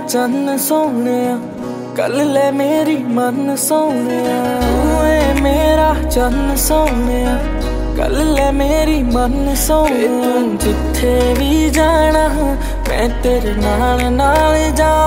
चन्न सोने, कल ले मेरी मन सोने। तू है मेरा चन्न सोने, कल ले मेरी मन सोने। तू जिथे भी जाना मैं तेरे नाल नाल जा।